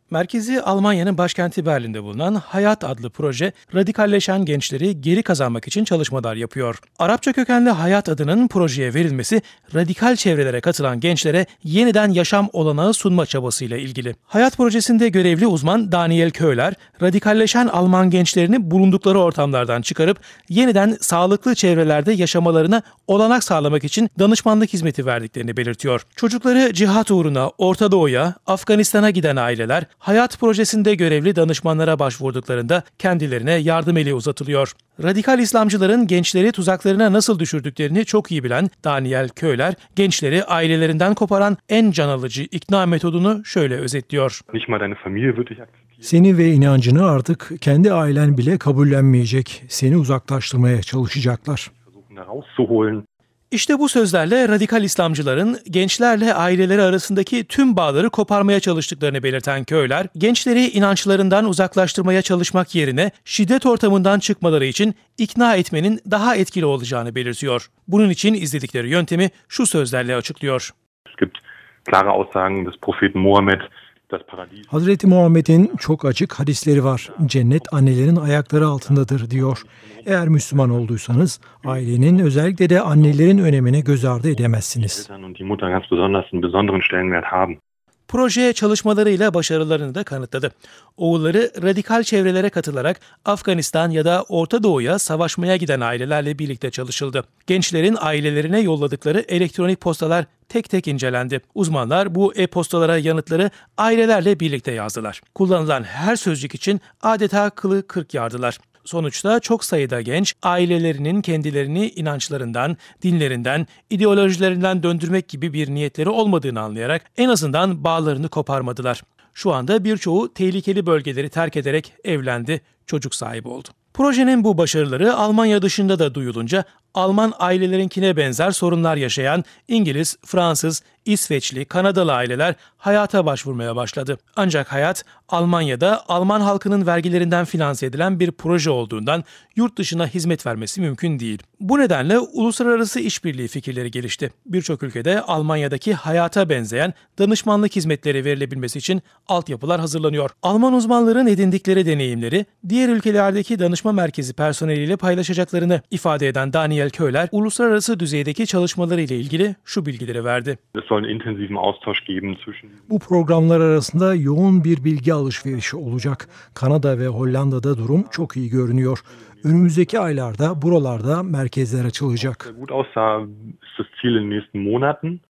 Merkezi Almanya'nın başkenti Berlin'de bulunan Hayat adlı proje, radikalleşen gençleri geri kazanmak için çalışmalar yapıyor. Arapça kökenli Hayat adının projeye verilmesi, radikal çevrelere katılan gençlere yeniden yaşam olanağı sunma çabasıyla ilgili. Hayat projesinde görevli uzman Daniel Köhler, radikalleşen Alman gençlerini bulundukları ortamlardan çıkarıp yeniden sağlıklı çevrelerde yaşamalarına olanak sağlamak için danışmanlık hizmeti verdiklerini belirtiyor. Çocukları cihat uğruna Orta Doğu'ya, Afganistan'a giden aileler, Hayat projesinde görevli danışmanlara başvurduklarında kendilerine yardım eli uzatılıyor. Radikal İslamcıların gençleri tuzaklarına nasıl düşürdüklerini çok iyi bilen Daniel Köhler, gençleri ailelerinden koparan en can alıcı ikna metodunu şöyle özetliyor. Seni ve inancını artık kendi ailen bile kabullenmeyecek, seni uzaklaştırmaya çalışacaklar. İşte bu sözlerle radikal İslamcıların gençlerle aileleri arasındaki tüm bağları koparmaya çalıştıklarını belirten Köhler, gençleri inançlarından uzaklaştırmaya çalışmak yerine şiddet ortamından çıkmaları için ikna etmenin daha etkili olacağını belirtiyor. Bunun için izledikleri yöntemi şu sözlerle açıklıyor. Hazreti Muhammed'in çok açık hadisleri var. Cennet annelerin ayakları altındadır diyor. Eğer Müslüman olduysanız ailenin, özellikle de annelerin önemine göz ardı edemezsiniz. Proje çalışmalarıyla başarılarını da kanıtladı. Oğulları radikal çevrelere katılarak Afganistan ya da Orta Doğu'ya savaşmaya giden ailelerle birlikte çalışıldı. Gençlerin ailelerine yolladıkları elektronik postalar tek tek incelendi. Uzmanlar bu e-postalara yanıtları ailelerle birlikte yazdılar. Kullanılan her sözcük için adeta kılı kırk yardılar. Sonuçta çok sayıda genç ailelerinin kendilerini inançlarından, dinlerinden, ideolojilerinden döndürmek gibi bir niyetleri olmadığını anlayarak en azından bağlarını koparmadılar. Şu anda birçoğu tehlikeli bölgeleri terk ederek evlendi, çocuk sahibi oldu. Projenin bu başarıları Almanya dışında da duyulunca Alman ailelerinkine benzer sorunlar yaşayan İngiliz, Fransız, İsveçli, Kanadalı aileler hayata başvurmaya başladı. Ancak hayat Almanya'da Alman halkının vergilerinden finanse edilen bir proje olduğundan yurt dışına hizmet vermesi mümkün değil. Bu nedenle uluslararası işbirliği fikirleri gelişti. Birçok ülkede Almanya'daki hayata benzeyen danışmanlık hizmetleri verilebilmesi için altyapılar hazırlanıyor. Alman uzmanların edindikleri deneyimleri diğer ülkelerdeki danışma merkezi personeliyle paylaşacaklarını ifade eden Daniel Köhler, uluslararası düzeydeki çalışmaları ile ilgili şu bilgileri verdi. Bu programlar arasında yoğun bir bilgi alışverişi olacak. Kanada ve Hollanda'da durum çok iyi görünüyor. Önümüzdeki aylarda buralarda merkezler açılacak.